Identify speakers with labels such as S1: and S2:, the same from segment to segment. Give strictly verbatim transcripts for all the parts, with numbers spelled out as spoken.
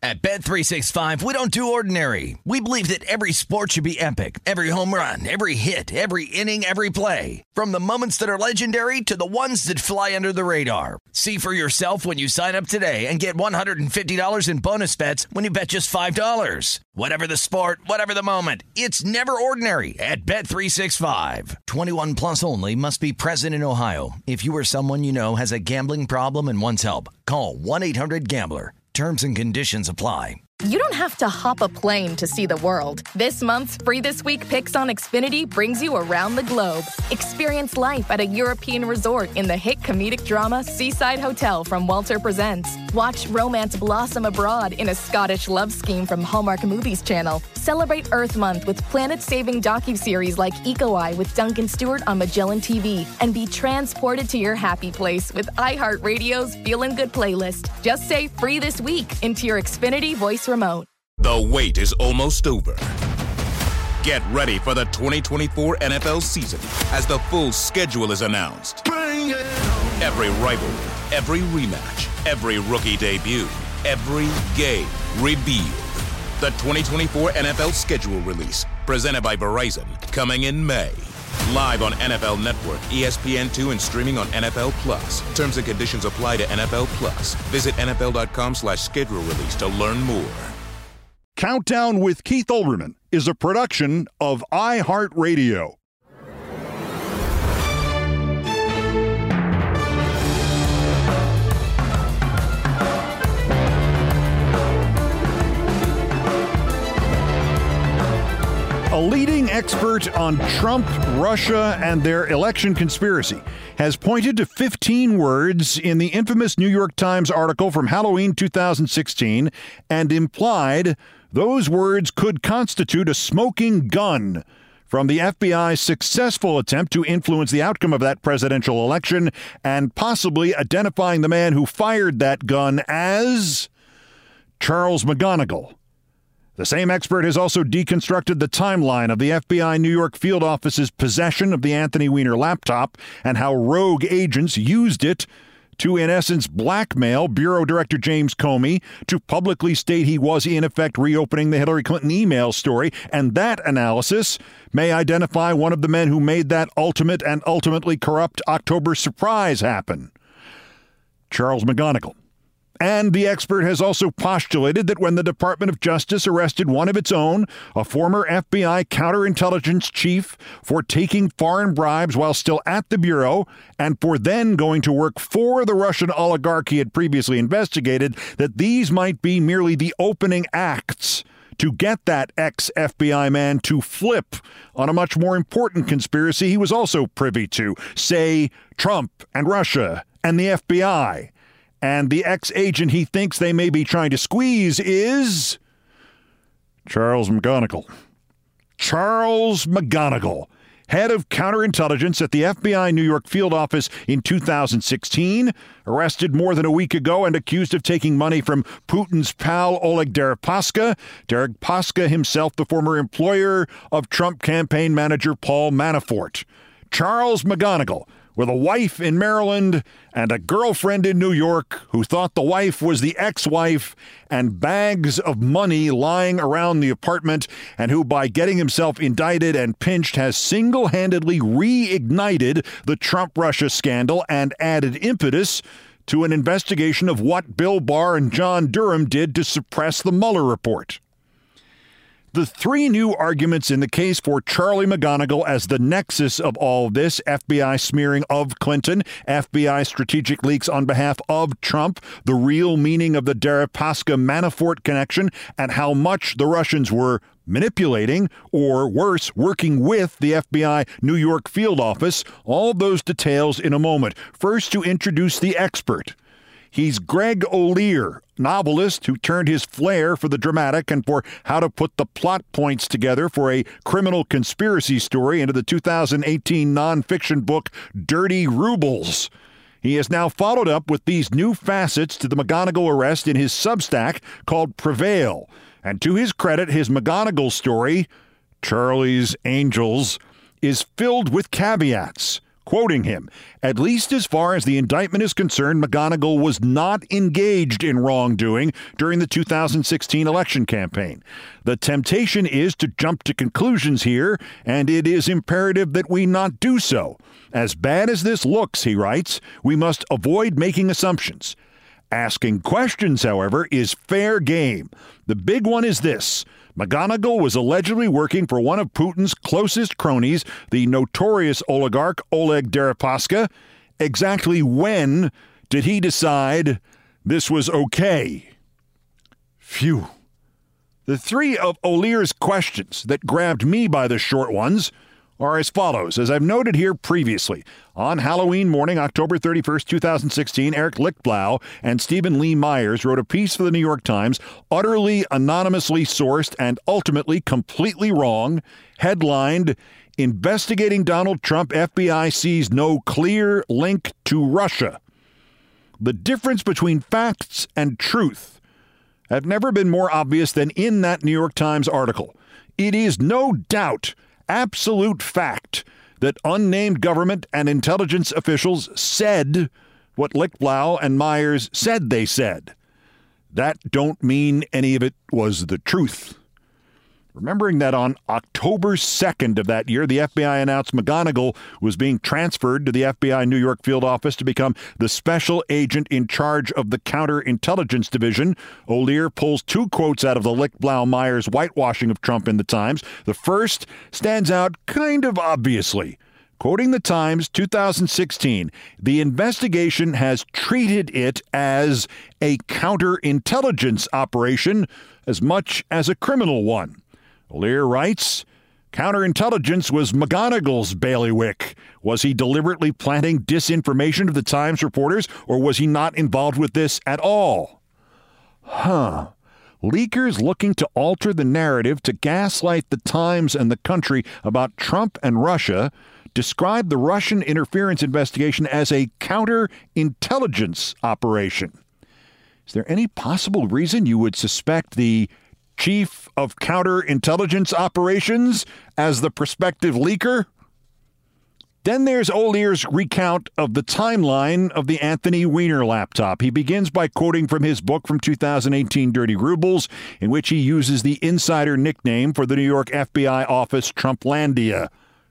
S1: At Bet three sixty-five, we don't do ordinary. We believe that every sport should be epic. Every home run, every hit, every inning, every play. From the moments that are legendary to the ones that fly under the radar. See for yourself when you sign up today and get one hundred fifty dollars in bonus bets when you bet just five dollars. Whatever the sport, whatever the moment, it's never ordinary at Bet three sixty-five. twenty-one plus only. Must be present in Ohio. If you or someone you know has a gambling problem and wants help, call one eight hundred gambler. Terms and conditions apply.
S2: You don't have to hop a plane to see the world. This month's Free This Week Picks on Xfinity brings you around the globe. Experience life at a European resort in the hit comedic drama Seaside Hotel from Walter Presents. Watch romance blossom abroad in a Scottish love scheme from Hallmark Movies Channel. Celebrate Earth Month with planet-saving docuseries like Eco Eye with Duncan Stewart on Magellan T V. And be transported to your happy place with iHeartRadio's Feelin' Good playlist. Just say Free This Week into your Xfinity voice remote.
S3: The wait is almost over. Get ready for the twenty twenty-four N F L season as the full schedule is announced. Every rivalry, every rematch, every rookie debut, every game revealed. The twenty twenty-four N F L schedule release, presented by Verizon, coming in May. Live on N F L Network, E S P N two, and streaming on N F L Plus. Terms and conditions apply to N F L Plus. Visit N F L dot com slash schedule release to learn more.
S4: Countdown with Keith Olbermann is a production of iHeartRadio. A leading expert on Trump, Russia, and their election conspiracy has pointed to fifteen words in the infamous New York Times article from Halloween two thousand sixteen and implied those words could constitute a smoking gun from the F B I's successful attempt to influence the outcome of that presidential election and possibly identifying the man who fired that gun as Charles McGonigal. The same expert has also deconstructed the timeline of the F B I New York field office's possession of the Anthony Weiner laptop and how rogue agents used it to, in essence, blackmail Bureau Director James Comey to publicly state he was, in effect, reopening the Hillary Clinton email story. And that analysis may identify one of the men who made that ultimate and ultimately corrupt October surprise happen, Charles McGonigal. And the expert has also postulated that when the Department of Justice arrested one of its own, a former F B I counterintelligence chief, for taking foreign bribes while still at the Bureau and for then going to work for the Russian oligarch he had previously investigated, that these might be merely the opening acts to get that ex-F B I man to flip on a much more important conspiracy he was also privy to, say, Trump and Russia and the F B I. And the ex-agent he thinks they may be trying to squeeze is Charles McGonigal. Charles McGonigal, head of counterintelligence at the F B I New York field office in two thousand sixteen, arrested more than a week ago and accused of taking money from Putin's pal Oleg Deripaska. Deripaska himself, the former employer of Trump campaign manager Paul Manafort. Charles McGonigal, with a wife in Maryland and a girlfriend in New York who thought the wife was the ex-wife, and bags of money lying around the apartment, and who, by getting himself indicted and pinched, has single-handedly reignited the Trump-Russia scandal and added impetus to an investigation of what Bill Barr and John Durham did to suppress the Mueller report. The three new arguments in the case for Charlie McGonigal as the nexus of all of this: F B I smearing of Clinton, F B I strategic leaks on behalf of Trump, the real meaning of the Deripaska-Manafort connection, and how much the Russians were manipulating, or worse, working with the F B I New York field office. All those details in a moment. First, to introduce the expert. He's Greg O'Lear, novelist who turned his flair for the dramatic and for how to put the plot points together for a criminal conspiracy story into the two thousand eighteen nonfiction book Dirty Rubles. He has now followed up with these new facets to the McGonigal arrest in his Substack called Prevail. And to his credit, his McGonigal story, Charlie's Angels, is filled with caveats. Quoting him, "At least as far as the indictment is concerned, McGonigal was not engaged in wrongdoing during the two thousand sixteen election campaign. The temptation is to jump to conclusions here, and it is imperative that we not do so. As bad as this looks," he writes, "we must avoid making assumptions. Asking questions, however, is fair game. The big one is this. McGonigal was allegedly working for one of Putin's closest cronies, the notorious oligarch Oleg Deripaska. Exactly when did he decide this was okay?" Phew. The three of O'Leary's questions that grabbed me by the short ones are as follows. As I've noted here previously, on Halloween morning, October thirty-first, twenty sixteen, Eric Lichtblau and Stephen Lee Myers wrote a piece for the New York Times, utterly anonymously sourced and ultimately completely wrong, headlined, "Investigating Donald Trump, F B I sees no clear link to Russia." The difference between facts and truth have never been more obvious than in that New York Times article. It is no doubt absolute fact that unnamed government and intelligence officials said what Lichtblau and Myers said they said. That don't mean any of it was the truth. Remembering that on October second of that year, the F B I announced McGonigal was being transferred to the F B I New York field office to become the special agent in charge of the counterintelligence division, O'Leary pulls two quotes out of the Lichtblau-Myers whitewashing of Trump in the Times. The first stands out kind of obviously. Quoting the Times, two thousand sixteen, "The investigation has treated it as a counterintelligence operation as much as a criminal one." O'Leary writes, "Counterintelligence was McGonigal's bailiwick. Was he deliberately planting disinformation to the Times reporters, or was he not involved with this at all?" Huh. Leakers looking to alter the narrative to gaslight the Times and the country about Trump and Russia described the Russian interference investigation as a counterintelligence operation. Is there any possible reason you would suspect the chief of counterintelligence operations as the prospective leaker? Then there's O'Leary's recount of the timeline of the Anthony Weiner laptop. He begins by quoting from his book from two thousand eighteen, Dirty Rubles, in which he uses the insider nickname for the New York F B I office, Trumplandia.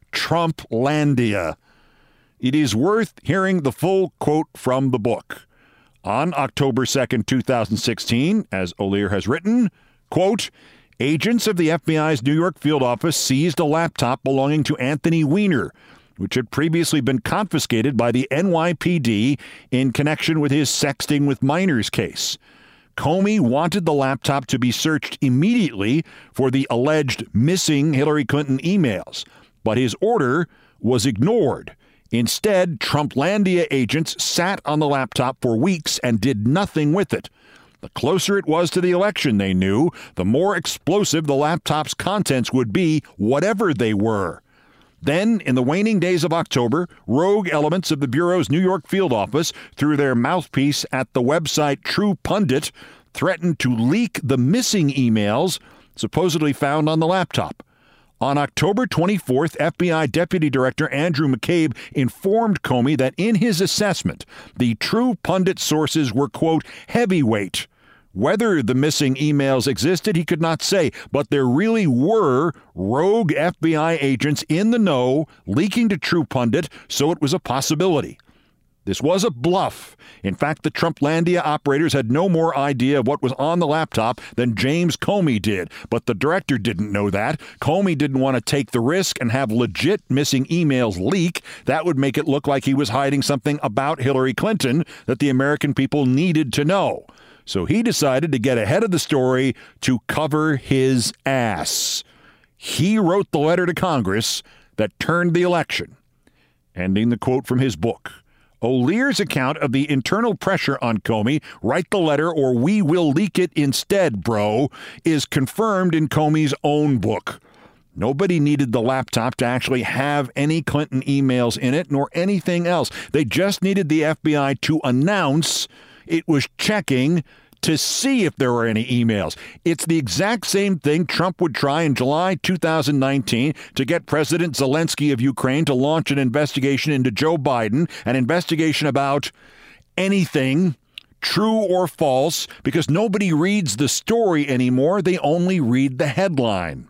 S4: Trumplandia. It is worth hearing the full quote from the book. On October second, two thousand sixteen, as O'Leary has written, quote, "Agents of the F B I's New York field office seized a laptop belonging to Anthony Weiner, which had previously been confiscated by the N Y P D in connection with his sexting with minors case. Comey wanted the laptop to be searched immediately for the alleged missing Hillary Clinton emails, but his order was ignored. Instead, Trumplandia agents sat on the laptop for weeks and did nothing with it. The closer it was to the election, they knew, the more explosive the laptop's contents would be, whatever they were. Then, in the waning days of October, rogue elements of the Bureau's New York field office, through their mouthpiece at the website True Pundit, threatened to leak the missing emails supposedly found on the laptop. On October twenty-fourth, F B I Deputy Director Andrew McCabe informed Comey that in his assessment, the True Pundit sources were, quote, heavyweight. Whether the missing emails existed, he could not say, but there really were rogue F B I agents in the know leaking to True Pundit, so it was a possibility. This was a bluff. In fact, the Trumplandia operators had no more idea of what was on the laptop than James Comey did, but the director didn't know that. Comey didn't want to take the risk and have legit missing emails leak. That would make it look like he was hiding something about Hillary Clinton that the American people needed to know. So he decided to get ahead of the story to cover his ass. He wrote the letter to Congress that turned the election. Ending the quote from his book. O'Leary's account of the internal pressure on Comey, write the letter or we will leak it instead, bro, is confirmed in Comey's own book. Nobody needed the laptop to actually have any Clinton emails in it nor anything else. They just needed the F B I to announce it was checking to see if there were any emails. It's the exact same thing Trump would try in July two thousand nineteen to get President Zelensky of Ukraine to launch an investigation into Joe Biden, an investigation about anything, true or false, because nobody reads the story anymore. They only read the headline.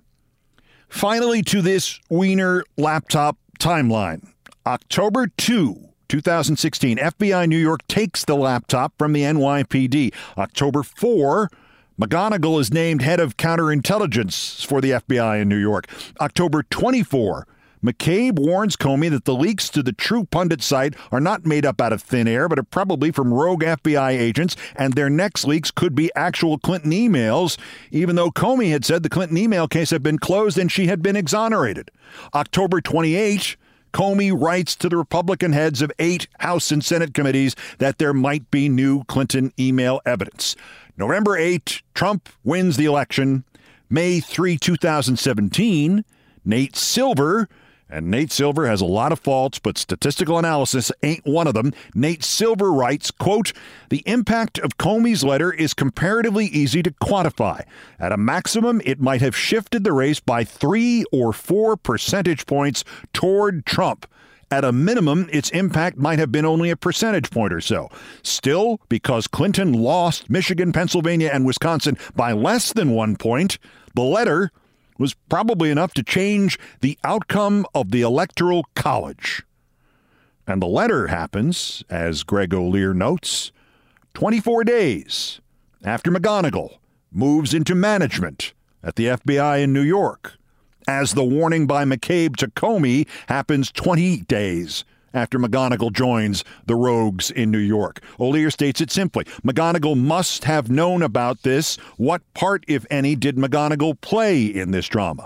S4: Finally, to this Wiener laptop timeline. October second, two thousand sixteen, F B I New York takes the laptop from the N Y P D. October fourth, McGonigal is named head of counterintelligence for the F B I in New York. October twenty-fourth, McCabe warns Comey that the leaks to the True Pundit site are not made up out of thin air, but are probably from rogue F B I agents, and their next leaks could be actual Clinton emails, even though Comey had said the Clinton email case had been closed and she had been exonerated. October twenty-eighth, Comey writes to the Republican heads of eight House and Senate committees that there might be new Clinton email evidence. November eighth, Trump wins the election. May third, two thousand seventeen, Nate Silver, and Nate Silver has a lot of faults, but statistical analysis ain't one of them. Nate Silver writes, quote, "The impact of Comey's letter is comparatively easy to quantify. At a maximum, it might have shifted the race by three or four percentage points toward Trump. At a minimum, its impact might have been only a percentage point or so. Still, because Clinton lost Michigan, Pennsylvania, and Wisconsin by less than one point, the letter was probably enough to change the outcome of the Electoral College." And the letter happens, as Greg O'Lear notes, twenty-four days after McGonigal moves into management at the F B I in New York, as the warning by McCabe to Comey happens twenty days after McGonigal joins the rogues in New York. O'Lear states it simply. McGonigal must have known about this. What part, if any, did McGonigal play in this drama?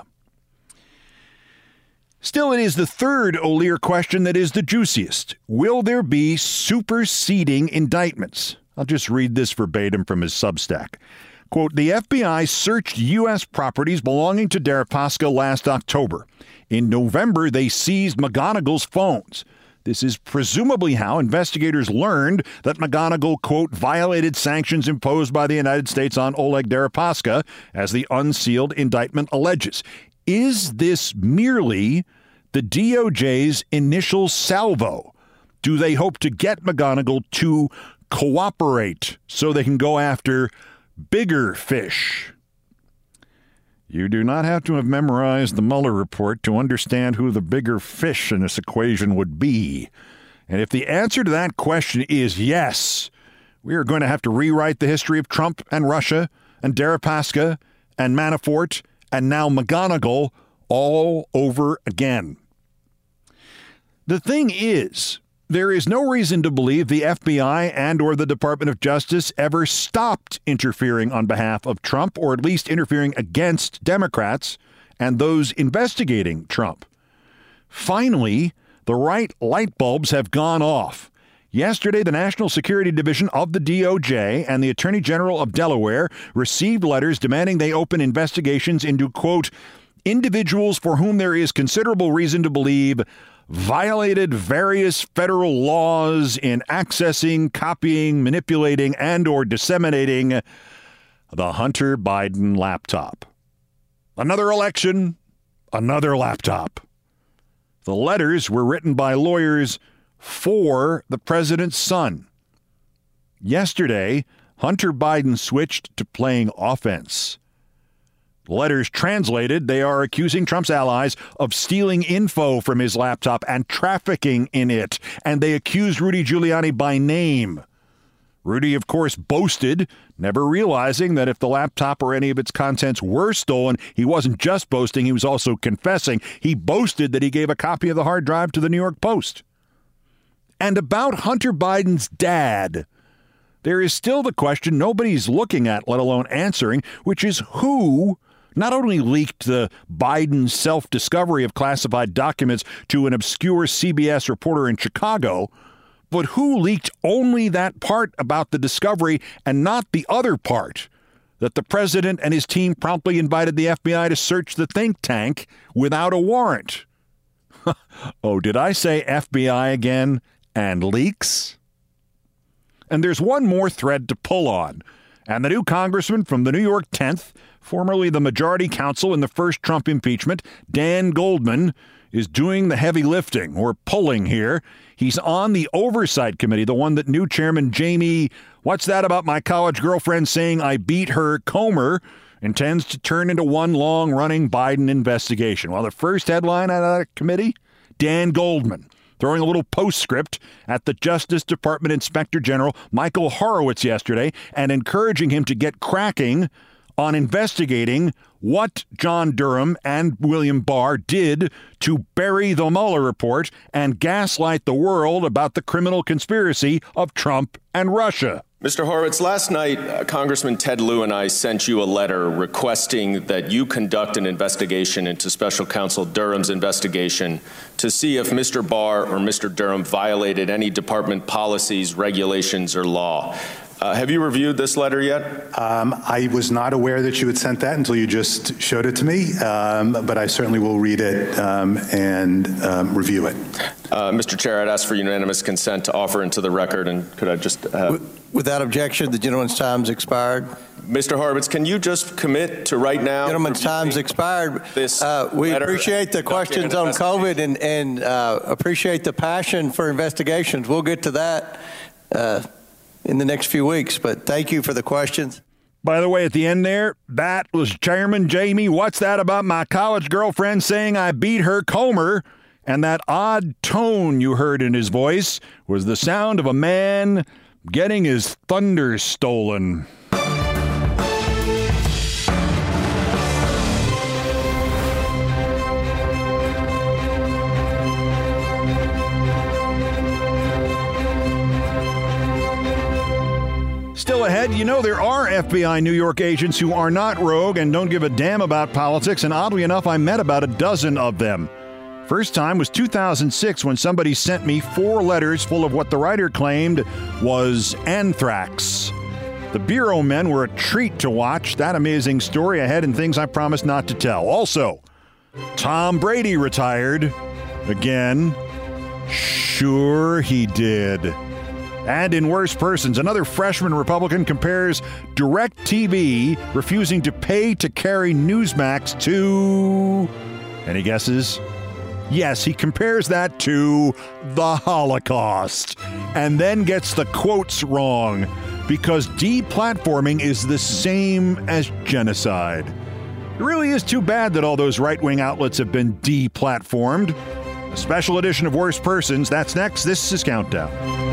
S4: Still, it is the third O'Lear question that is the juiciest. Will there be superseding indictments? I'll just read this verbatim from his Substack. Quote, "The F B I searched U S properties belonging to Deripaska last October. In November, they seized McGonigal's phones. This is presumably how investigators learned that McGonigal, quote, violated sanctions imposed by the United States on Oleg Deripaska, as the unsealed indictment alleges. Is this merely the D O J's initial salvo? Do they hope to get McGonigal to cooperate so they can go after bigger fish?" You do not have to have memorized the Mueller report to understand who the bigger fish in this equation would be. And if the answer to that question is yes, we are going to have to rewrite the history of Trump and Russia and Deripaska and Manafort and now McGonigal all over again. The thing is, there is no reason to believe the F B I and or the Department of Justice ever stopped interfering on behalf of Trump, or at least interfering against Democrats and those investigating Trump. Finally, the right light bulbs have gone off. Yesterday, the National Security Division of the D O J and the Attorney General of Delaware received letters demanding they open investigations into, quote, individuals for whom there is considerable reason to believe violated various federal laws in accessing, copying, manipulating, and or disseminating the Hunter Biden laptop. Another election, another laptop. The letters were written by lawyers for the president's son. Yesterday, Hunter Biden switched to playing offense. Letters translated, they are accusing Trump's allies of stealing info from his laptop and trafficking in it, and they accused Rudy Giuliani by name. Rudy, of course, boasted, never realizing that if the laptop or any of its contents were stolen, he wasn't just boasting, he was also confessing. He boasted that he gave a copy of the hard drive to the New York Post. And about Hunter Biden's dad, there is still the question nobody's looking at, let alone answering, which is who not only leaked the Biden self-discovery of classified documents to an obscure C B S reporter in Chicago, but who leaked only that part about the discovery and not the other part, that the president and his team promptly invited the F B I to search the think tank without a warrant. Oh, did I say F B I again? And leaks? And there's one more thread to pull on, And the new congressman from the New York tenth, formerly the majority counsel in the first Trump impeachment, Dan Goldman, is doing the heavy lifting, or pulling here. He's on the Oversight Committee, the one that new Chairman Jamie, what's that about my college girlfriend saying I beat her, Comer, intends to turn into one long-running Biden investigation. Well, the first headline out of that committee, Dan Goldman, throwing a little postscript at the Justice Department Inspector General Michael Horowitz yesterday and encouraging him to get cracking on investigating what John Durham and William Barr did to bury the Mueller report and gaslight the world about the criminal conspiracy of Trump and Russia.
S5: Mister Horowitz, last night, uh, Congressman Ted Lieu and I sent you a letter requesting that you conduct an investigation into Special Counsel Durham's investigation to see if Mister Barr or Mister Durham violated any department policies, regulations, or law. Uh, have you reviewed this letter yet?
S6: Um, I was not aware that you had sent that until you just showed it to me, um, but I certainly will read it um, and um, review it.
S5: Uh, Mister Chair, I'd ask for unanimous consent to offer into the record, and could I just have...
S7: Without objection, the gentleman's time's expired.
S5: Mister Horowitz, can you just commit to right now...
S7: Gentleman's time's expired.
S5: This
S7: uh, we appreciate the questions on COVID and, and uh, appreciate the passion for investigations. We'll get to that uh, in the next few weeks, but thank you for the questions.
S4: By the way, at the end there, that was Chairman Jamie. What's that about my college girlfriend saying I beat her, Comer? And that odd tone you heard in his voice was the sound of a man getting his thunder stolen. Still ahead, you know there are F B I New York agents who are not rogue and don't give a damn about politics, and oddly enough, I met about a dozen of them. First time was two thousand six when somebody sent me four letters full of what the writer claimed was anthrax. The Bureau men were a treat to watch. That amazing story ahead and things I promised not to tell. Also, Tom Brady retired. Again. Sure he did. And in Worse Persons, another freshman Republican compares DirecTV refusing to pay to carry Newsmax to... Any guesses? Yes, he compares that to the Holocaust and then gets the quotes wrong because deplatforming is the same as genocide. It really is too bad that all those right-wing outlets have been deplatformed. A special edition of Worse Persons, that's next. This is Countdown.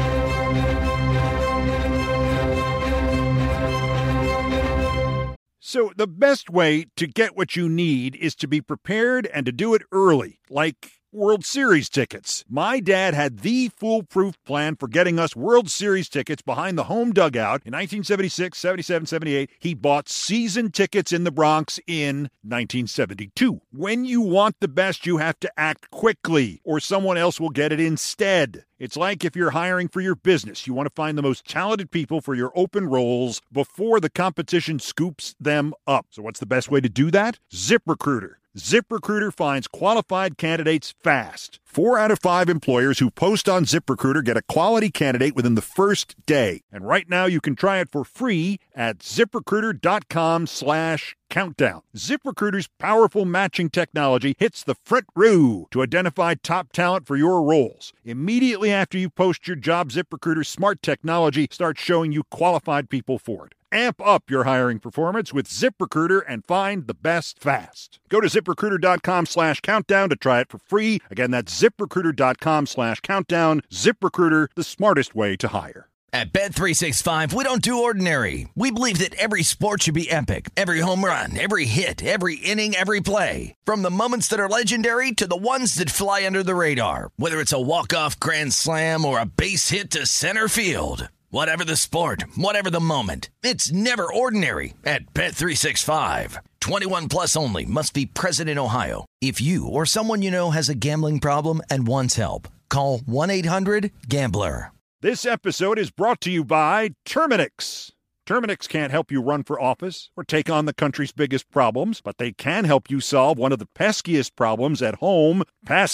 S4: So the best way to get what you need is to be prepared and to do it early, like World Series tickets. My dad had the foolproof plan for getting us World Series tickets behind the home dugout in nineteen seventy-six, seventy-seven, seventy-eight. He bought season tickets in the Bronx in nineteen seventy-two. When you want the best, you have to act quickly, or someone else will get it instead. It's like if you're hiring for your business. You want to find the most talented people for your open roles before the competition scoops them up. So what's the best way to do that? ZipRecruiter. ZipRecruiter finds qualified candidates fast. Four out of five employers who post on ZipRecruiter get a quality candidate within the first day. And right now you can try it for free at ZipRecruiter.com slash countdown. ZipRecruiter's powerful matching technology hits the front row to identify top talent for your roles. Immediately after you post your job, ZipRecruiter's smart technology starts showing you qualified people for it. Amp up your hiring performance with ZipRecruiter and find the best fast. Go to ZipRecruiter.com slash countdown to try it for free. Again, that's ZipRecruiter.com slash countdown. ZipRecruiter, the smartest way to hire.
S1: At Bet three sixty-five, we don't do ordinary. We believe that every sport should be epic. Every home run, every hit, every inning, every play. From the moments that are legendary to the ones that fly under the radar. Whether it's a walk-off grand slam or a base hit to center field. Whatever the sport, whatever the moment, it's never ordinary at Bet three sixty-five. twenty-one plus only. Must be present in Ohio. If you or someone you know has a gambling problem and wants help, call one eight hundred gambler.
S4: This episode is brought to you by Terminix. Terminix can't help you run for office or take on the country's biggest problems, but they can help you solve one of the peskiest problems at home, pests.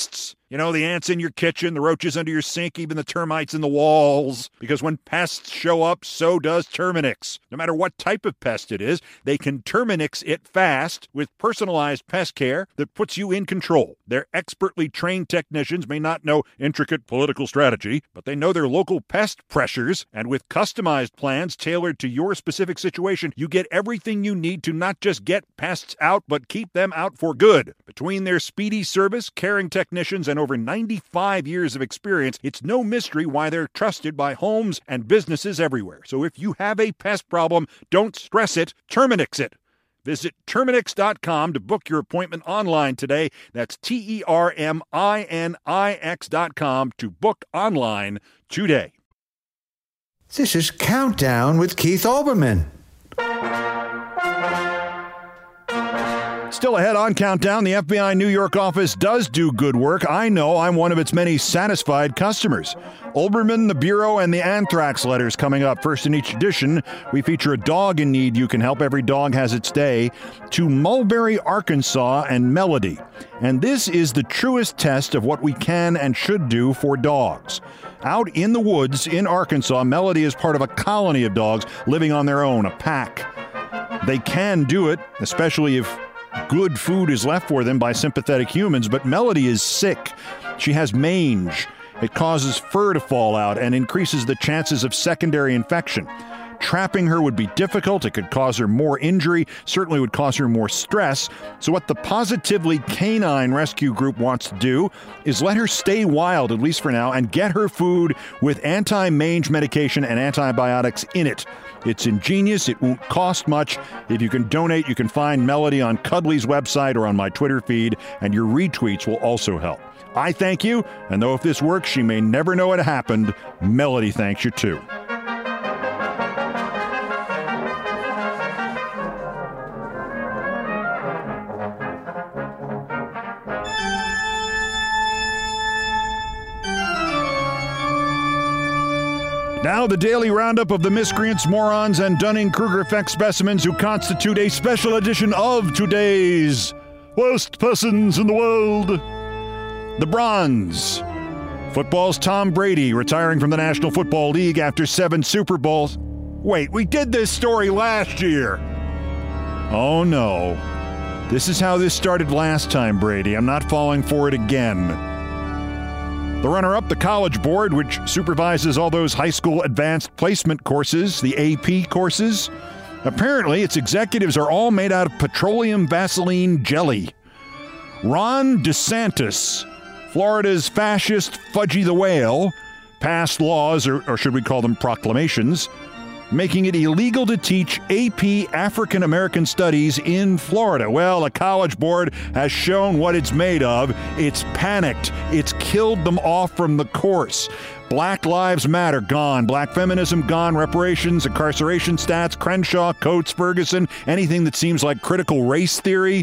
S4: You know, the ants in your kitchen, the roaches under your sink, even the termites in the walls. Because when pests show up, so does Terminix. No matter what type of pest it is, they can Terminix it fast with personalized pest care that puts you in control. Their expertly trained technicians may not know intricate political strategy, but they know their local pest pressures, and with customized plans tailored to your specific situation, you get everything you need to not just get pests out, but keep them out for good. Between their speedy service, caring technicians, and over ninety-five years of experience, it's no mystery why they're trusted by homes and businesses everywhere. So if you have a pest problem, don't stress it, Terminix it. Visit Terminix dot com to book your appointment online today. That's T E R M I N I X dot com to book online today.
S8: This is Countdown with Keith Olbermann.
S4: Still ahead on Countdown, the F B I New York office does do good work. I know I'm one of its many satisfied customers. Olbermann, the Bureau, and the Anthrax letters coming up. First in each edition, we feature a dog in need you can help. Every dog has its day. To Mulberry, Arkansas, and Melody. And this is the truest test of what we can and should do for dogs. Out in the woods in Arkansas, Melody is part of a colony of dogs living on their own, a pack. They can do it, especially if good food is left for them by sympathetic humans, but Melody is sick. She has mange. It causes fur to fall out and increases the chances of secondary infection. Trapping her would be difficult. It could cause her more injury, certainly would cause her more stress. So what the Positively Canine Rescue Group wants to do is let her stay wild, at least for now, and get her food with anti-mange medication and antibiotics in it. It's ingenious. It won't cost much. If you can donate, you can find Melody on Cuddly's website or on my Twitter feed, and your retweets will also help. I thank you, and though if this works, she may never know it happened, Melody thanks you too. Now the daily roundup of the miscreants, morons, and Dunning-Kruger effect specimens who constitute a special edition of today's Worst Persons in the World. The Bronze. Football's Tom Brady retiring from the National Football League after seven Super Bowls. Wait, we did this story last year. Oh no. This is how this started last time, Brady. I'm not falling for it again. The runner-up, the College Board, which supervises all those high school advanced placement courses, the A P courses. Apparently, its executives are all made out of petroleum Vaseline jelly. Ron DeSantis, Florida's fascist Fudgy the Whale, passed laws, or, or should we call them proclamations, making it illegal to teach A P African American Studies in Florida. Well, the College Board has shown what it's made of. It's panicked. It's killed them off from the course. Black Lives Matter, gone. Black feminism, gone. Reparations, incarceration stats, Crenshaw, Coates, Ferguson, anything that seems like critical race theory.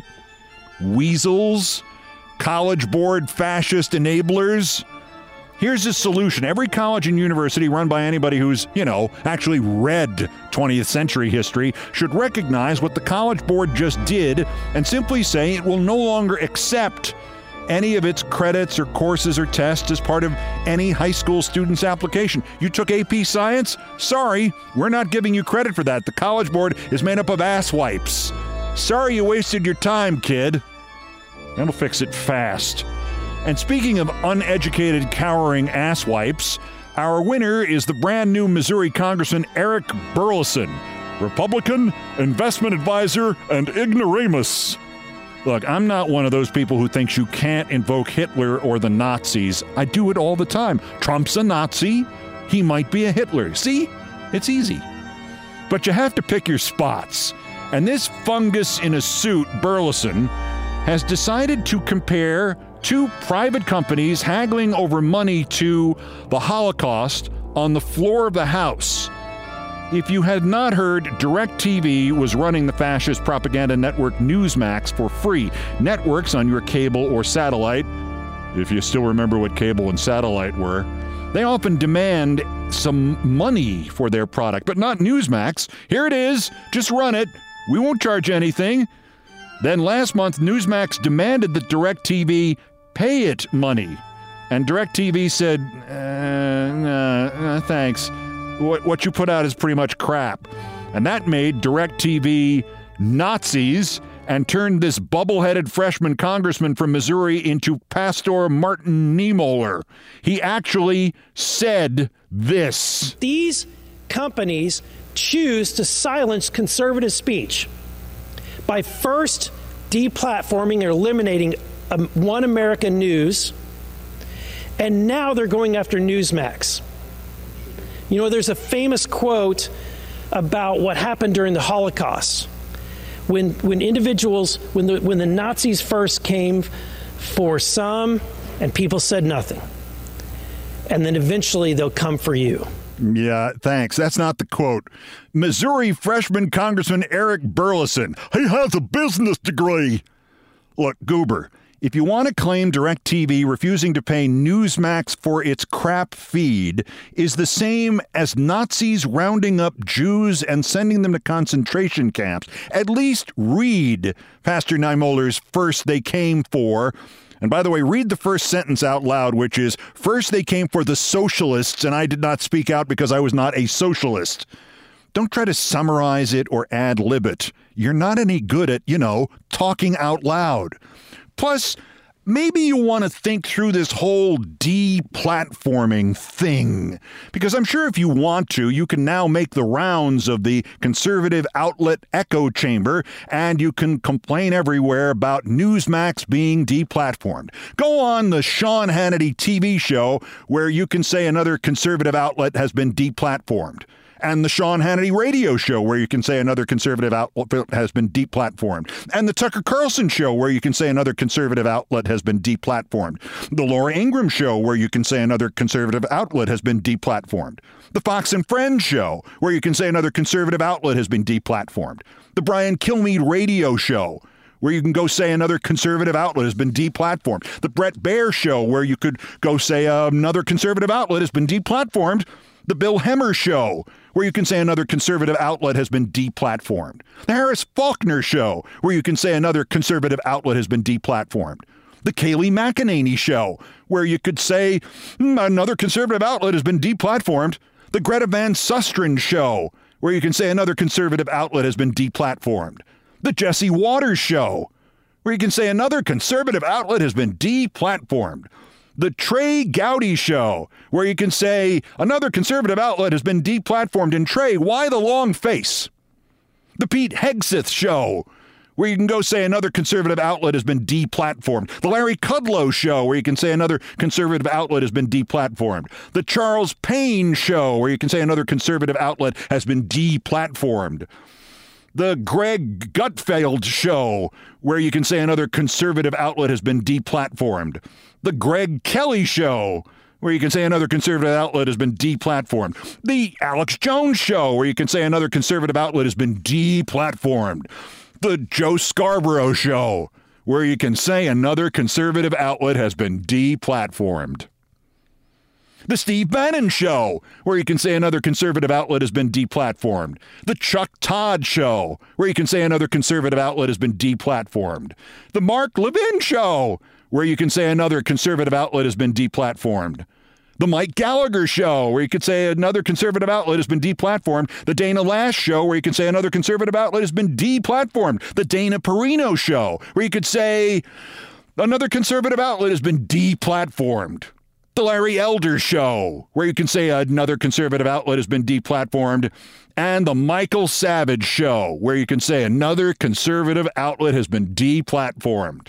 S4: Weasels. College Board fascist enablers. Here's a solution. Every college and university run by anybody who's, you know, actually read twentieth century history should recognize what the College Board just did and simply say it will no longer accept any of its credits or courses or tests as part of any high school student's application. You took A P Science? Sorry, we're not giving you credit for that. The College Board is made up of asswipes. Sorry you wasted your time, kid. That'll fix it fast. And speaking of uneducated, cowering asswipes, our winner is the brand new Missouri Congressman Eric Burleson, Republican, investment advisor, and ignoramus. Look, I'm not one of those people who thinks you can't invoke Hitler or the Nazis. I do it all the time. Trump's a Nazi. He might be a Hitler. See? It's easy. But you have to pick your spots. And this fungus in a suit, Burleson, has decided to compare two private companies haggling over money to the Holocaust on the floor of the House. If you had not heard, DirecTV was running the fascist propaganda network Newsmax for free. Networks on your cable or satellite, if you still remember what cable and satellite were, they often demand some money for their product, but not Newsmax. Here it is. Just run it. We won't charge anything. Then last month, Newsmax demanded that DirecTV pay it money. And DirecTV said, uh, nah, uh, thanks. What, what you put out is pretty much crap. And that made DirecTV Nazis and turned this bubble-headed freshman congressman from Missouri into Pastor Martin Niemöller. He actually said this.
S9: These companies choose to silence conservative speech by first deplatforming or eliminating um, One American News, and now they're going after Newsmax. You know, there's a famous quote about what happened during the Holocaust. When when individuals, when the when the Nazis first came for some, and people said nothing. And then eventually they'll come for you.
S4: Yeah, thanks. That's not the quote. Missouri freshman Congressman Eric Burleson. He has a business degree. Look, Goober, if you want to claim DirecTV refusing to pay Newsmax for its crap feed is the same as Nazis rounding up Jews and sending them to concentration camps, at least read Pastor Niemöller's First They Came For. And by the way, read the first sentence out loud, which is, first they came for the socialists, and I did not speak out because I was not a socialist. Don't try to summarize it or ad-lib it. You're not any good at, you know, talking out loud. Plus, maybe you want to think through this whole deplatforming thing. Because I'm sure if you want to, you can now make the rounds of the conservative outlet echo chamber, and you can complain everywhere about Newsmax being deplatformed. Go on the Sean Hannity T V show where you can say another conservative outlet has been deplatformed. And the Sean Hannity radio show where you can say another conservative outlet has been deplatformed. And the Tucker Carlson show where you can say another conservative outlet has been deplatformed. The Laura Ingraham show where you can say another conservative outlet has been deplatformed. The Fox and Friends show where you can say another conservative outlet has been deplatformed. The Brian Kilmeade radio show where you can go say another conservative outlet has been deplatformed. The Bret Baier show where you could go say uh, another conservative outlet has been deplatformed. The Bill Hemmer show, where you can say another conservative outlet has been deplatformed. The Harris Faulkner show, where you can say another conservative outlet has been deplatformed. The Kayleigh McEnany show, where you could say mm, another conservative outlet has been deplatformed. The Greta Van Susteren show, where you can say another conservative outlet has been deplatformed. The Jesse Waters show, where you can say another conservative outlet has been deplatformed. The Trey Gowdy show, where you can say another conservative outlet has been deplatformed. And Trey, why the long face? The Pete Hegseth show, where you can go say another conservative outlet has been deplatformed. The Larry Kudlow show, where you can say another conservative outlet has been deplatformed. The Charles Payne show, where you can say another conservative outlet has been deplatformed. The Greg Gutfeld show, where you can say another conservative outlet has been deplatformed. The Greg Kelly show, where you can say another conservative outlet has been deplatformed. The Alex Jones show, where you can say another conservative outlet has been deplatformed. The Joe Scarborough show, where you can say another conservative outlet has been deplatformed. The Steve Bannon Show, where you can say another conservative outlet has been deplatformed. The Chuck Todd Show, where you can say another conservative outlet has been deplatformed. The Mark Levin Show, where you can say another conservative outlet has been deplatformed. The Mike Gallagher Show, where you could say another conservative outlet has been deplatformed. The Dana Lash Show, where you can say another conservative outlet has been deplatformed. The Dana Perino Show, where you could say another conservative outlet has been deplatformed. The Larry Elder Show, where you can say another conservative outlet has been deplatformed. And the Michael Savage Show, where you can say another conservative outlet has been deplatformed.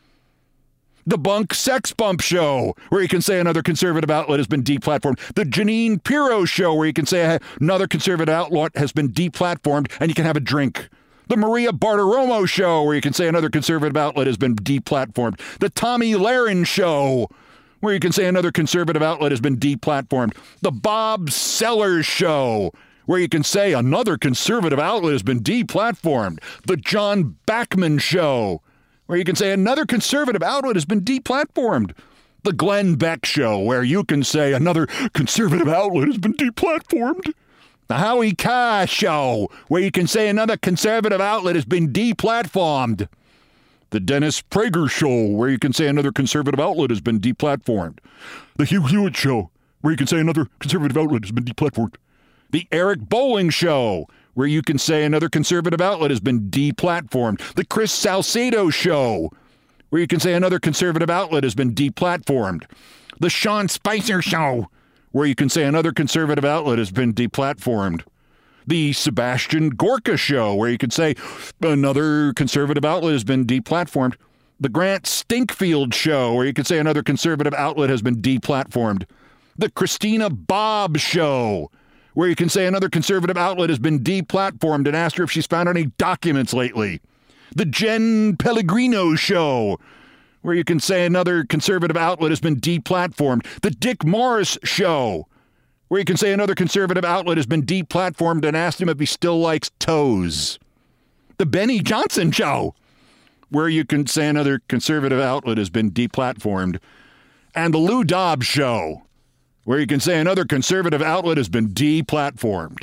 S4: The Bunk Sex Bump Show, where you can say another conservative outlet has been deplatformed. The Janine Pirro Show, where you can say another conservative outlet has been deplatformed and you can have a drink. The Maria Bartiromo Show, where you can say another conservative outlet has been deplatformed. The Tommy Lahren Show, where you can say another conservative outlet has been deplatformed. The Bob Sellers Show, where you can say another conservative outlet has been deplatformed. The John Bachman Show, where you can say another conservative outlet has been deplatformed. The Glenn Beck Show, where you can say another conservative outlet has been deplatformed. The Howie Carr Show, where you can say another conservative outlet has been deplatformed. The Dennis Prager Show, where you can say another conservative outlet has been deplatformed. The Hugh Hewitt Show, where you can say another conservative outlet has been deplatformed. The Eric Bowling Show, where you can say another conservative outlet has been deplatformed. The Chris Salcedo Show, where you can say another conservative outlet has been deplatformed. The Sean Spicer Show, where you can say another conservative outlet has been deplatformed. The Sebastian Gorka Show, where you can say another conservative outlet has been deplatformed. The Grant Stinkfield Show, where you can say another conservative outlet has been deplatformed. The Christina Bobb Show, where you can say another conservative outlet has been deplatformed and asked her if she's found any documents lately. The Jen Pellegrino Show, where you can say another conservative outlet has been deplatformed. The Dick Morris Show, where you can say another conservative outlet has been deplatformed and asked him if he still likes toes. The Benny Johnson Show, where you can say another conservative outlet has been deplatformed. And the Lou Dobbs Show, where you can say another conservative outlet has been deplatformed.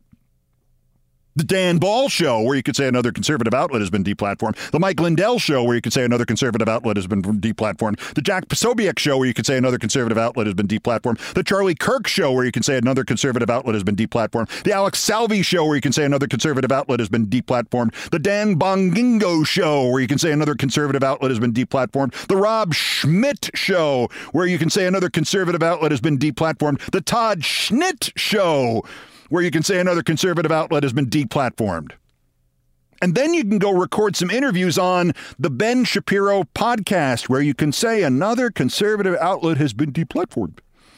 S4: The Dan Ball Show, where you could say another conservative outlet has been deplatformed. The Mike Lindell Show, where you could say another conservative outlet has been deplatformed. The Jack Posobiec Show, where you could say another conservative outlet has been deplatformed. The Charlie Kirk Show, where you can say another conservative outlet has been deplatformed. The Alex Salvi Show, where you can say another conservative outlet has been deplatformed. The Dan Bongingo Show, where you can say another conservative outlet has been deplatformed. The Rob Schmidt Show, where you can say another conservative outlet has been deplatformed. The Todd Schnitt Show, where you can say another conservative outlet has been deplatformed. And then you can go record some interviews on the Ben Shapiro podcast, where you can say another conservative outlet has been deplatformed.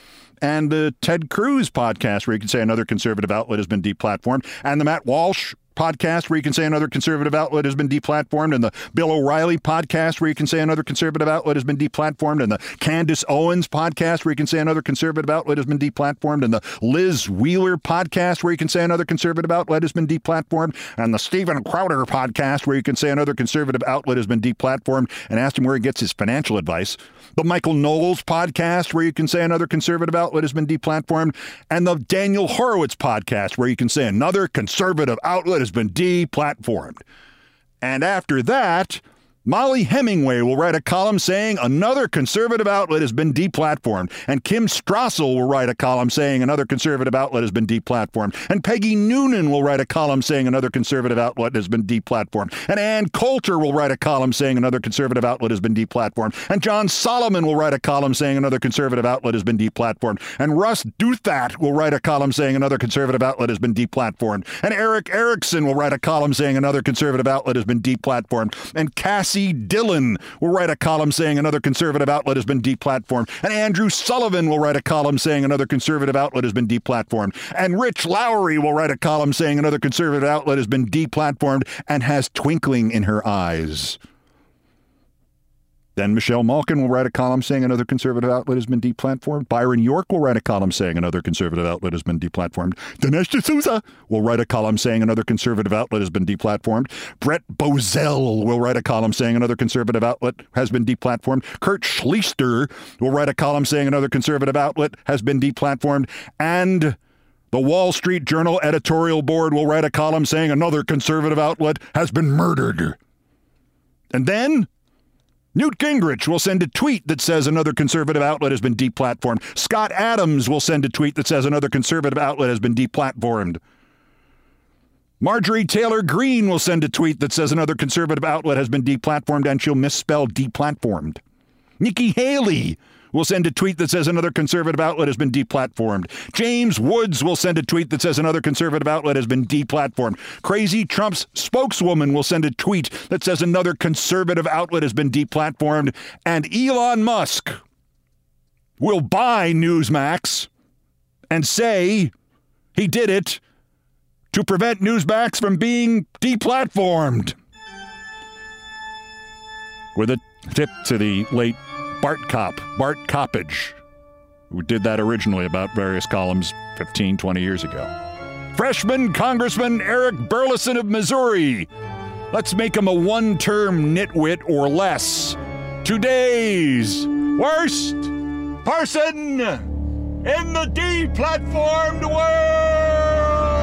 S4: And the Ted Cruz podcast, where you can say another conservative outlet has been deplatformed. And the Matt Walsh podcast, where you can say another conservative outlet has been deplatformed. And the Bill O'Reilly podcast, where you can say another conservative outlet has been deplatformed. And the Candace Owens podcast, where you can say another conservative outlet has been deplatformed. And the Liz Wheeler podcast, where you can say another conservative outlet has been deplatformed. And the Stephen Crowder podcast, where you can say another conservative outlet has been deplatformed, and asked him where he gets his financial advice. The Michael Knowles podcast, where you can say another conservative outlet has been deplatformed. And the Daniel Horowitz podcast, where you can say another conservative outlet has been deplatformed. And after that, Molly Hemingway will write a column saying another conservative outlet has been deplatformed. And Kim Strassel will write a column saying another conservative outlet has been deplatformed. And Peggy Noonan will write a column saying another conservative outlet has been deplatformed. And Ann Coulter will write a column saying another conservative outlet has been deplatformed. And John Solomon will write a column saying another conservative outlet has been deplatformed. And Russ Douthat will write a column saying another conservative outlet has been deplatformed. And Eric Erickson will write a column saying another conservative outlet has been deplatformed. And Cass C. Dillon will write a column saying another conservative outlet has been deplatformed. And Andrew Sullivan will write a column saying another conservative outlet has been deplatformed. And Rich Lowry will write a column saying another conservative outlet has been deplatformed and has twinkling in her eyes. Then Michelle Malkin will write a column saying another conservative outlet has been deplatformed. Byron York will write a column saying another conservative outlet has been deplatformed. Dinesh D'Souza will write a column saying another conservative outlet has been deplatformed. Brett Bozell will write a column saying another conservative outlet has been deplatformed. Kurt Schlichter will write a column saying another conservative outlet has been deplatformed. And the Wall Street Journal editorial board will write a column saying another conservative outlet has been murdered. And then Newt Gingrich will send a tweet that says another conservative outlet has been deplatformed. Scott Adams will send a tweet that says another conservative outlet has been deplatformed. Marjorie Taylor Greene will send a tweet that says another conservative outlet has been deplatformed, and she'll misspell deplatformed. Nikki Haley will send a tweet that says another conservative outlet has been deplatformed. James Woods will send a tweet that says another conservative outlet has been deplatformed. Crazy Trump's spokeswoman will send a tweet that says another conservative outlet has been deplatformed. And Elon Musk will buy Newsmax and say he did it to prevent Newsmax from being deplatformed. With a tip to the late Bart Kopp, Bart Coppage, who did that originally about various columns fifteen, twenty years ago. Freshman Congressman Eric Burleson of Missouri. Let's make him a one-term nitwit or less. Today's worst person in the deplatformed world.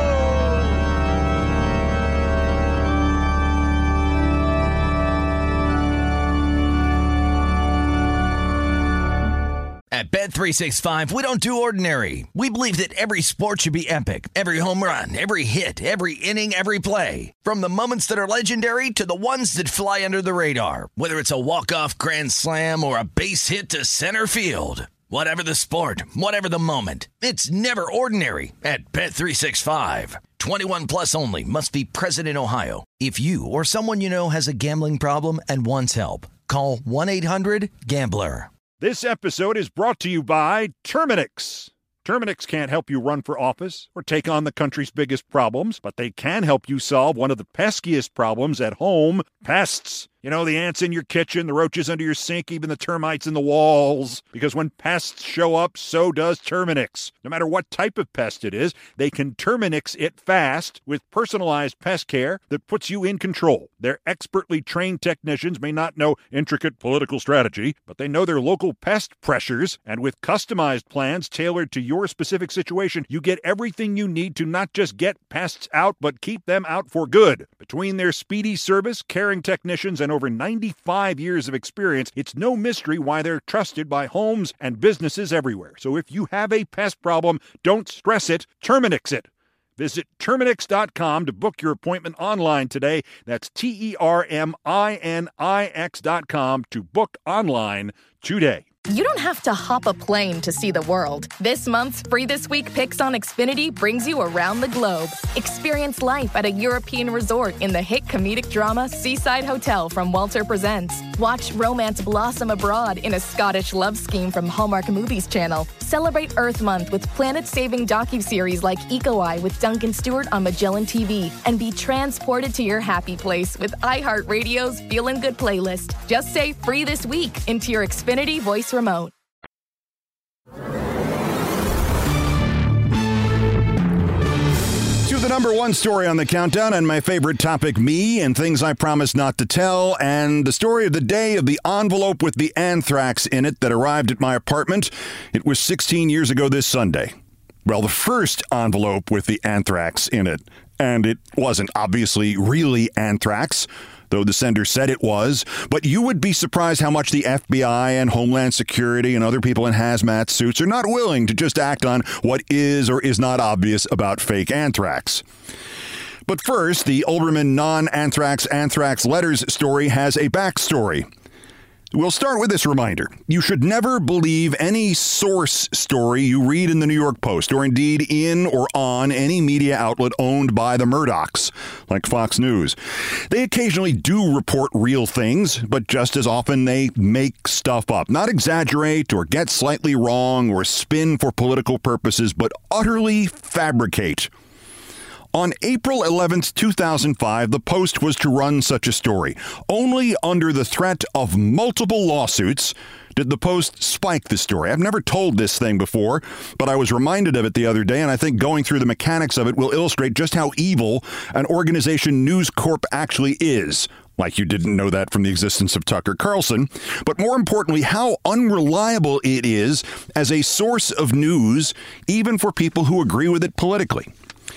S1: Bet three sixty-five, we don't do ordinary. We believe that every sport should be epic. Every home run, every hit, every inning, every play. From the moments that are legendary to the ones that fly under the radar. Whether it's a walk-off grand slam or a base hit to center field. Whatever the sport, whatever the moment, it's never ordinary at Bet three sixty-five. twenty-one plus only. Must be present in Ohio. If you or someone you know has a gambling problem and wants help, call one eight hundred gambler.
S4: This episode is brought to you by Terminix. Terminix can't help you run for office or take on the country's biggest problems, but they can help you solve one of the peskiest problems at home, pests. You know, the ants in your kitchen, the roaches under your sink, even the termites in the walls. Because when pests show up, so does Terminix. No matter what type of pest it is, they can Terminix it fast with personalized pest care that puts you in control. Their expertly trained technicians may not know intricate political strategy, but they know their local pest pressures, and with customized plans tailored to your specific situation, you get everything you need to not just get pests out, but keep them out for good. Between their speedy service, caring technicians, and over ninety-five years of experience, it's no mystery why they're trusted by homes and businesses everywhere. So if you have a pest problem, don't stress it, Terminix it. Visit Terminix dot com to book your appointment online today. That's T E R M I N I X dot com to book online today.
S2: You don't have to hop a plane to see the world. This month's Free This Week Picks on Xfinity brings you around the globe. Experience life at a European resort in the hit comedic drama Seaside Hotel from Walter Presents. Watch romance blossom abroad in a Scottish love scheme from Hallmark Movies Channel. Celebrate Earth Month with planet-saving docuseries like Eco Eye with Duncan Stewart on Magellan T V. And be transported to your happy place with iHeartRadio's Feelin' Good playlist. Just say Free This Week into your Xfinity voice remote.
S4: To the number one story on the countdown, and my favorite topic, me and things I promised not to tell, and the story of the day of the envelope with the anthrax in it that arrived at my apartment. It was sixteen years ago this Sunday. Well, the first envelope with the anthrax in it, and it wasn't obviously really anthrax, though the sender said it was, but you would be surprised how much the F B I and Homeland Security and other people in hazmat suits are not willing to just act on what is or is not obvious about fake anthrax. But first, the Olbermann non-anthrax anthrax letters story has a backstory. We'll start with this reminder. You should never believe any source story you read in the New York Post, or indeed in or on any media outlet owned by the Murdochs, like Fox News. They occasionally do report real things, but just as often they make stuff up. Not exaggerate or get slightly wrong or spin for political purposes, but utterly fabricate. On April eleventh, two thousand five, the Post was to run such a story. Only under the threat of multiple lawsuits did the Post spike the story. I've never told this thing before, but I was reminded of it the other day, and I think going through the mechanics of it will illustrate just how evil an organization News Corp actually is. Like you didn't know that from the existence of Tucker Carlson, but more importantly, how unreliable it is as a source of news, even for people who agree with it politically.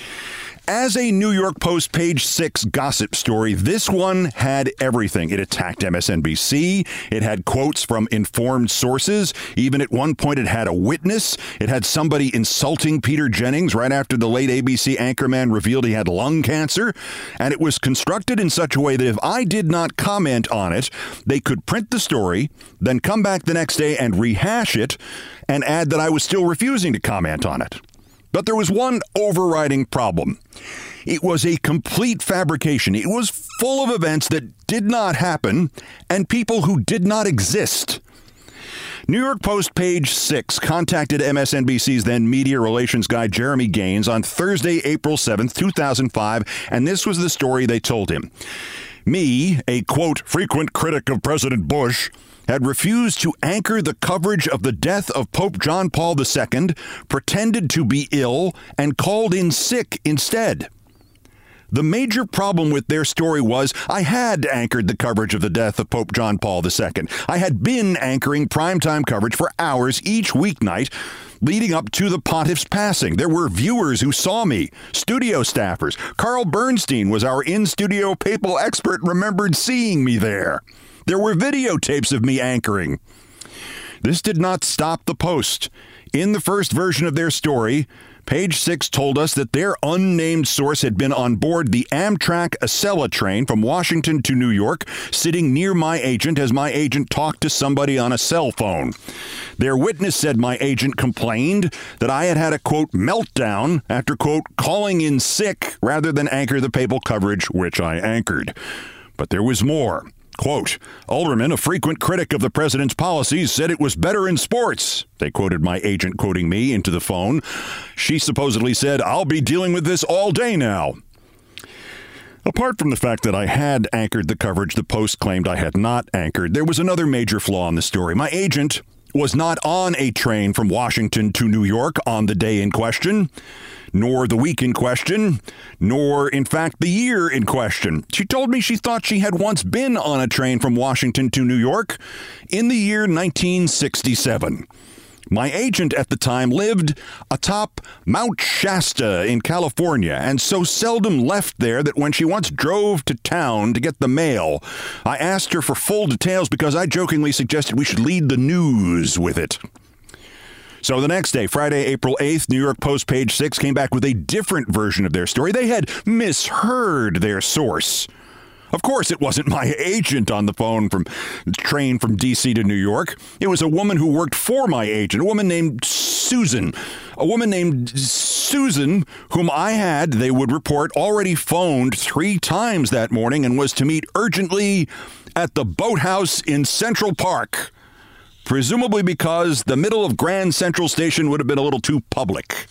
S4: As a New York Post page six gossip story, this one had everything. It attacked M S N B C. It had quotes from informed sources. Even at one point, it had a witness. It had somebody insulting Peter Jennings right after the late A B C anchorman revealed he had lung cancer. And it was constructed in such a way that if I did not comment on it, they could print the story, then come back the next day and rehash it and add that I was still refusing to comment on it. But there was one overriding problem. It was a complete fabrication. It was full of events that did not happen and people who did not exist. New York Post page six contacted M S N B C's then media relations guy Jeremy Gaines on Thursday, April seventh, two thousand five, and this was the story they told him. Me, a, quote, frequent critic of President Bush, had refused to anchor the coverage of the death of Pope John Paul the Second, pretended to be ill, and called in sick instead. The major problem with their story was I had anchored the coverage of the death of Pope John Paul the Second. I had been anchoring primetime coverage for hours each weeknight leading up to the pontiff's passing. There were viewers who saw me, studio staffers. Carl Bernstein was our in-studio papal expert, remembered seeing me there. There were videotapes of me anchoring. This did not stop the Post. In the first version of their story, Page Six told us that their unnamed source had been on board the Amtrak Acela train from Washington to New York, sitting near my agent as my agent talked to somebody on a cell phone. Their witness said my agent complained that I had had a, quote, meltdown after, quote, calling in sick rather than anchor the papal coverage, which I anchored. But there was more. Quote, Alderman, a frequent critic of the president's policies, said it was better in sports. They quoted my agent quoting me into the phone. She supposedly said, I'll be dealing with this all day now. Apart from the fact that I had anchored the coverage the Post claimed I had not anchored, there was another major flaw in the story. My agent was not on a train from Washington to New York on the day in question, nor the week in question, nor, in fact, the year in question. She told me she thought she had once been on a train from Washington to New York in the year nineteen sixty-seven. My agent at the time lived atop Mount Shasta in California and so seldom left there that when she once drove to town to get the mail, I asked her for full details because I jokingly suggested we should lead the news with it. So the next day, Friday, April eighth, New York Post Page Six came back with a different version of their story. They had misheard their source. Of course, it wasn't my agent on the phone from the train from D C to New York. It was a woman who worked for my agent, a woman named Susan. A woman named Susan, whom I had, they would report, already phoned three times that morning and was to meet urgently at the Boathouse in Central Park. Presumably because the middle of Grand Central Station would have been a little too public.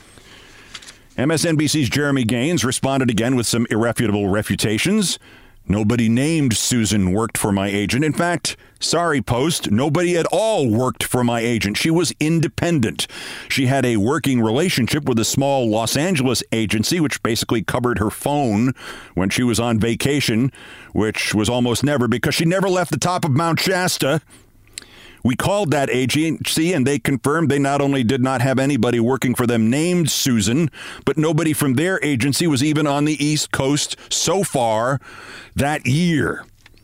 S4: M S N B C's Jeremy Gaines responded again with some irrefutable refutations. Nobody named Susan worked for my agent. In fact, sorry, Post, nobody at all worked for my agent. She was independent. She had a working relationship with a small Los Angeles agency, which basically covered her phone when she was on vacation, which was almost never because she never left the top of Mount Shasta. We called that agency, and they confirmed they not only did not have anybody working for them named Susan, but nobody from their agency was even on the East Coast so far that year.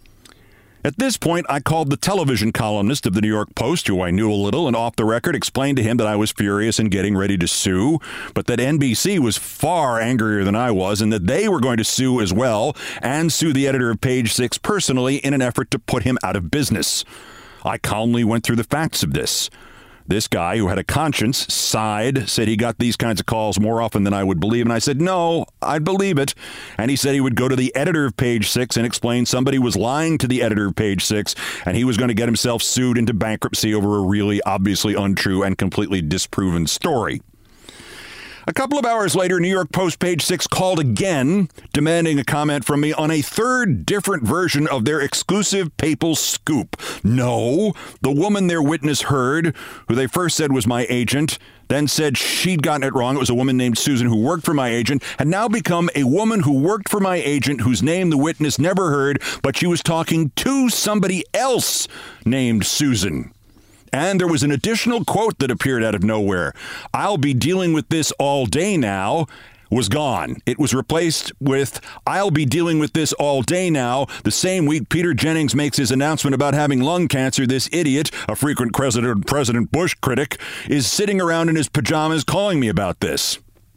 S4: At this point, I called the television columnist of the New York Post, who I knew a little, and off the record explained to him that I was furious and getting ready to sue, but that N B C was far angrier than I was, and that they were going to sue as well, and sue the editor of Page Six personally in an effort to put him out of business. I calmly went through the facts of this. This guy, who had a conscience, sighed, said he got these kinds of calls more often than I would believe, and I said, no, I'd believe it. And he said he would go to the editor of Page Six and explain somebody was lying to the editor of Page Six, and he was going to get himself sued into bankruptcy over a really obviously untrue and completely disproven story. A couple of hours later, New York Post Page Six called again, demanding a comment from me on a third different version of their exclusive papal scoop. No, the woman their witness heard, who they first said was my agent, then said she'd gotten it wrong. It was a woman named Susan who worked for my agent, had now become a woman who worked for my agent whose name the witness never heard, but she was talking to somebody else named Susan. And there was an additional quote that appeared out of nowhere. I'll be dealing with this all day now was gone. It was replaced with, I'll be dealing with this all day now. The same week Peter Jennings makes his announcement about having lung cancer, this idiot, a frequent President, President Bush critic, is sitting around in his pajamas calling me about this.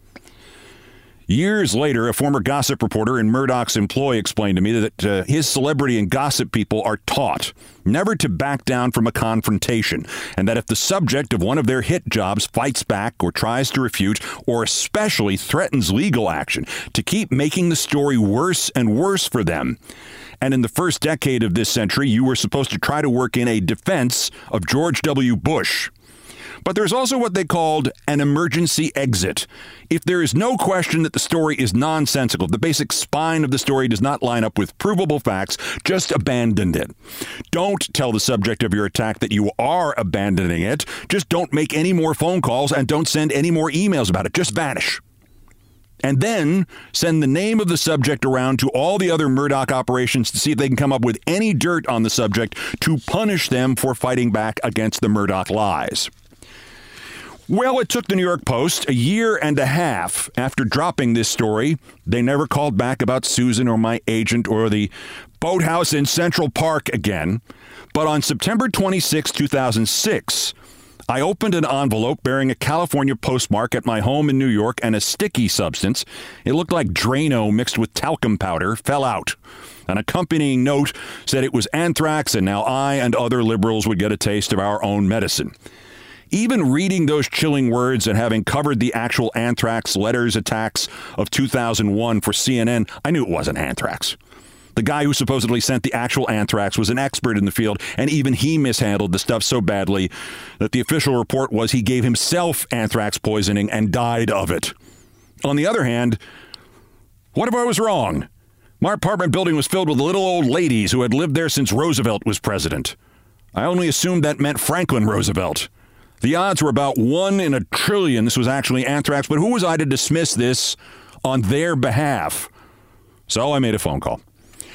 S4: Years later, a former gossip reporter and Murdoch's employee explained to me that uh, his celebrity and gossip people are taught never to back down from a confrontation, and that if the subject of one of their hit jobs fights back or tries to refute, or especially threatens legal action, to keep making the story worse and worse for them. And in the first decade of this century, you were supposed to try to work in a defense of George W. Bush. But there's also what they called an emergency exit. If there is no question that the story is nonsensical, the basic spine of the story does not line up with provable facts, just abandon it. Don't tell the subject of your attack that you are abandoning it. Just don't make any more phone calls and don't send any more emails about it. Just vanish. And then send the name of the subject around to all the other Murdoch operations to see if they can come up with any dirt on the subject to punish them for fighting back against the Murdoch lies. Well, it took the New York Post a year and a half after dropping this story. They never called back about Susan or my agent or the boathouse in Central Park again. But on September twenty-sixth, two thousand six, I opened an envelope bearing a California postmark at my home in New York, and a sticky substance, it looked like Drano mixed with talcum powder, fell out. An accompanying note said it was anthrax, and now I and other liberals would get a taste of our own medicine. Even reading those chilling words and having covered the actual anthrax letters attacks of two thousand one for C N N, I knew it wasn't anthrax. The guy who supposedly sent the actual anthrax was an expert in the field, and even he mishandled the stuff so badly that the official report was he gave himself anthrax poisoning and died of it. On the other hand, what if I was wrong? My apartment building was filled with little old ladies who had lived there since Roosevelt was president. I only assumed that meant Franklin Roosevelt. The odds were about one in a trillion this was actually anthrax, but who was I to dismiss this on their behalf? So I made a phone call.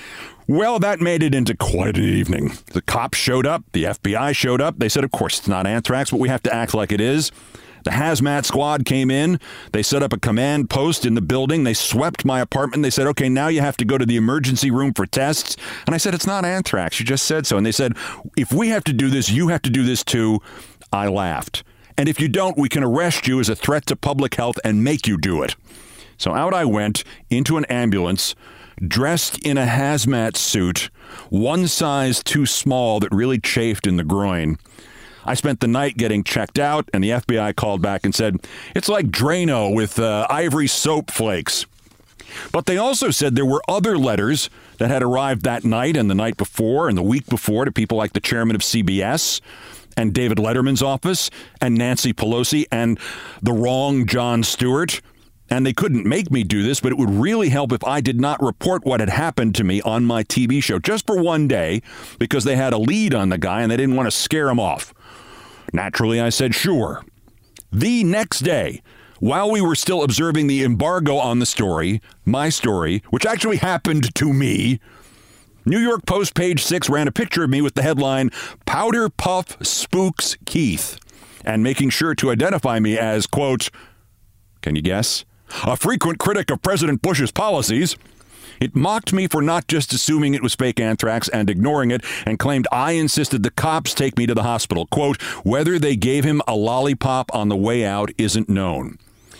S4: Well, that made it into quite an evening. The cops showed up. The F B I showed up. They said, of course, it's not anthrax, but we have to act like it is. The hazmat squad came in. They set up a command post in the building. They swept my apartment. They said, okay, now you have to go to the emergency room for tests. And I said, it's not anthrax. You just said so. And they said, if we have to do this, you have to do this too. I laughed. And if you don't, we can arrest you as a threat to public health and make you do it. So out I went into an ambulance, dressed in a hazmat suit, one size too small that really chafed in the groin. I spent the night getting checked out, and the F B I called back and said, it's like Drano with uh, ivory soap flakes. But they also said there were other letters that had arrived that night and the night before and the week before to people like the chairman of C B S and David Letterman's office and Nancy Pelosi and the wrong Jon Stewart. And they couldn't make me do this, but it would really help if I did not report what had happened to me on my T V show just for one day, because they had a lead on the guy and they didn't want to scare him off. Naturally, I said, sure. The next day, while we were still observing the embargo on the story, my story, which actually happened to me, New York Post page six ran a picture of me with the headline, Powder Puff Spooks Keith, and making sure to identify me as, quote, can you guess? A frequent critic of President Bush's policies. It mocked me for not just assuming it was fake anthrax and ignoring it, and claimed I insisted the cops take me to the hospital. Quote, whether they gave him a lollipop on the way out isn't known.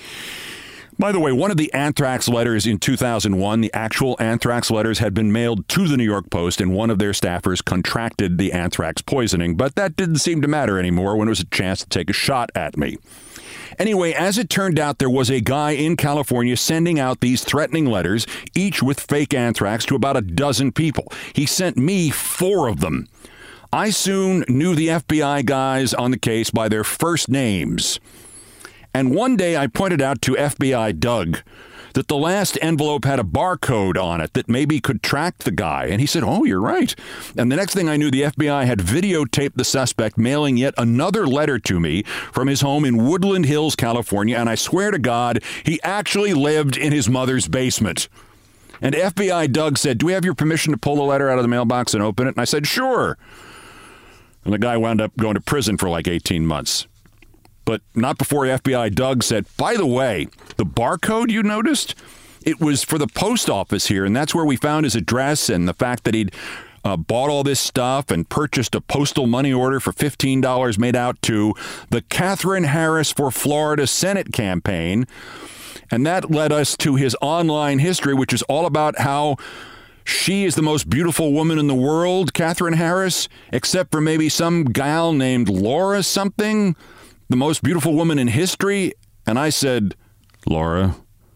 S4: By the way, one of the anthrax letters in two thousand one, the actual anthrax letters had been mailed to the New York Post, and one of their staffers contracted the anthrax poisoning, but that didn't seem to matter anymore when it was a chance to take a shot at me. Anyway, as it turned out, there was a guy in California sending out these threatening letters, each with fake anthrax, to about a dozen people. He sent me four of them. I soon knew the F B I guys on the case by their first names. And one day I pointed out to F B I Doug that the last envelope had a barcode on it that maybe could track the guy. And he said, oh, you're right. And the next thing I knew, the F B I had videotaped the suspect mailing yet another letter to me from his home in Woodland Hills, California. And I swear to God, he actually lived in his mother's basement. And F B I Doug said, do we have your permission to pull the letter out of the mailbox and open it? And I said, sure. And the guy wound up going to prison for like eighteen months. But not before F B I Doug said, by the way, the barcode you noticed, it was for the post office here, and that's where we found his address and the fact that he'd uh, bought all this stuff and purchased a postal money order for fifteen dollars made out to the Katherine Harris for Florida Senate campaign. And that led us to his online history, which is all about how she is the most beautiful woman in the world, Katherine Harris, except for maybe some gal named Laura something. The most beautiful woman in history. And I said, Laura,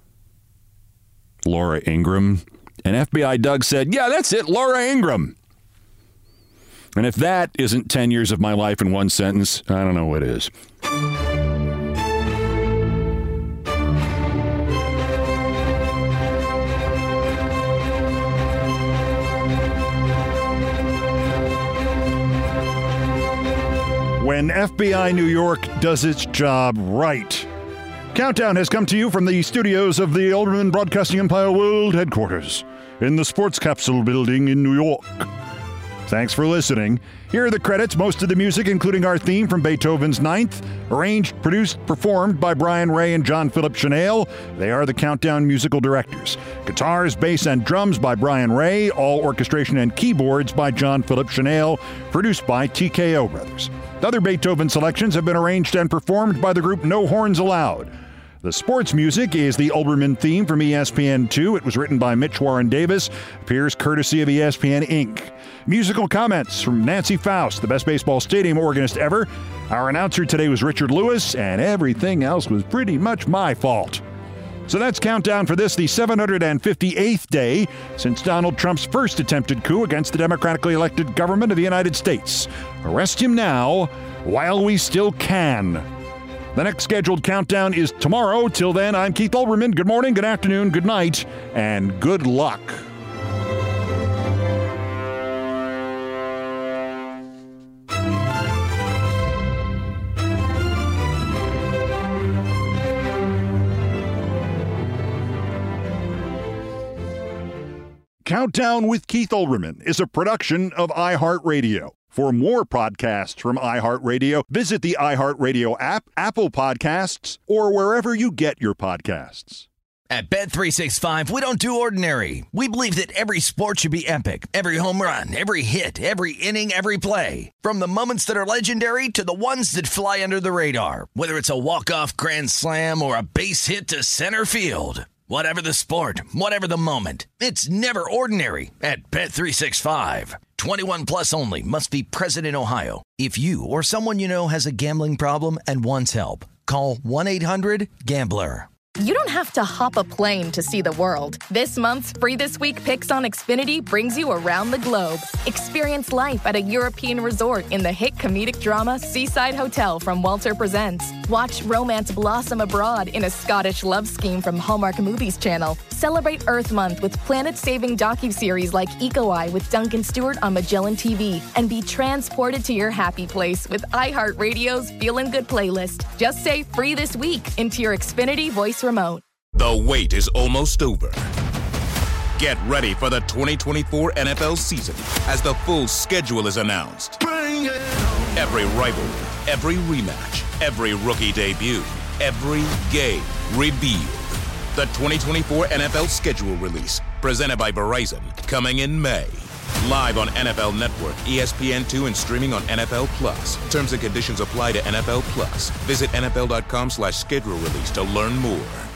S4: Laura Ingraham. And F B I Doug said, yeah, that's it, Laura Ingraham. And if that isn't ten years of my life in one sentence, I don't know what is. When F B I New York does its job right. Countdown has come to you from the studios of the Alderman Broadcasting Empire World Headquarters in the Sports Capsule Building in New York. Thanks for listening. Here are the credits. Most of the music, including our theme from Beethoven's Ninth, arranged, produced, performed by Brian Ray and John Philip Chanel. They are the Countdown musical directors. Guitars, bass, and drums by Brian Ray. All orchestration and keyboards by John Philip Chanel. Produced by T K O Brothers. The other Beethoven selections have been arranged and performed by the group No Horns Allowed. The sports music is the Olbermann theme from E S P N two. It was written by Mitch Warren Davis, appears courtesy of E S P N Incorporated. Musical comments from Nancy Faust, the best baseball stadium organist ever. Our announcer today was Richard Lewis, and everything else was pretty much my fault. So that's Countdown for this, the seven hundred fifty-eighth day since Donald Trump's first attempted coup against the democratically elected government of the United States. Arrest him now while we still can. The next scheduled countdown is tomorrow. Till then, I'm Keith Olbermann. Good morning, good afternoon, good night, and good luck. Countdown with Keith Olbermann is a production of iHeartRadio. For more podcasts from iHeartRadio, visit the iHeartRadio app, Apple Podcasts, or wherever you get your podcasts.
S1: At Bet three sixty-five, we don't do ordinary. We believe that every sport should be epic. Every home run, every hit, every inning, every play. From the moments that are legendary to the ones that fly under the radar. Whether it's a walk-off grand slam or a base hit to center field. Whatever the sport, whatever the moment, it's never ordinary at Bet three sixty-five. twenty-one plus only. Must be present in Ohio. If you or someone you know has a gambling problem and wants help, call one eight hundred gambler.
S2: You don't have to hop a plane to see the world. This month's Free This Week Picks on Xfinity brings you around the globe. Experience life at a European resort in the hit comedic drama Seaside Hotel from Walter Presents. Watch romance blossom abroad in a Scottish love scheme from Hallmark Movies Channel. Celebrate Earth Month with planet-saving docuseries like Eco Eye with Duncan Stewart on Magellan T V. And be transported to your happy place with iHeartRadio's Feelin' Good playlist. Just say Free This Week into your Xfinity voice remote.
S3: The wait is almost over. Get ready for the twenty twenty-four N F L season as the full schedule is announced. Bring it on. Every rivalry, every rematch, every rookie debut, every game revealed. The twenty twenty-four N F L schedule release, presented by Verizon, coming in May. Live on N F L Network, E S P N two, and streaming on N F L Plus. Terms and conditions apply to N F L Plus. Visit N F L dot com slash schedule release to learn more.